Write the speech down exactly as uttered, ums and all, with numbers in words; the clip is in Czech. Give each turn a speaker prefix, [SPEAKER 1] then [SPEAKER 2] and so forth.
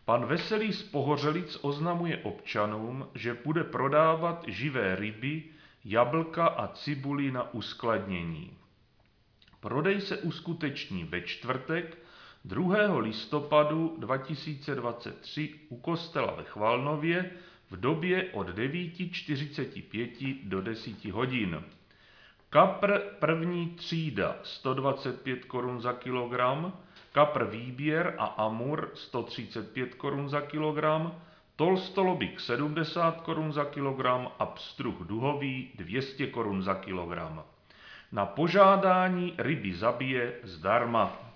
[SPEAKER 1] Pan Veselý z Pohořelic oznamuje občanům, že bude prodávat živé ryby, jablka a cibuli na uskladnění. Prodej se uskuteční ve čtvrtek druhého listopadu dva tisíce dvacet tři u kostela ve Chvalnově v době od devět čtyřicet pět do deset hodin. Kapr první třída sto dvacet pět korun za kilogram, kapr výběr a amur sto třicet pět korun za kilogram, tolstolobik sedmdesát korun za kilogram a pstruh duhový dvě stě korun za kilogram. Na požádání ryby zabije zdarma.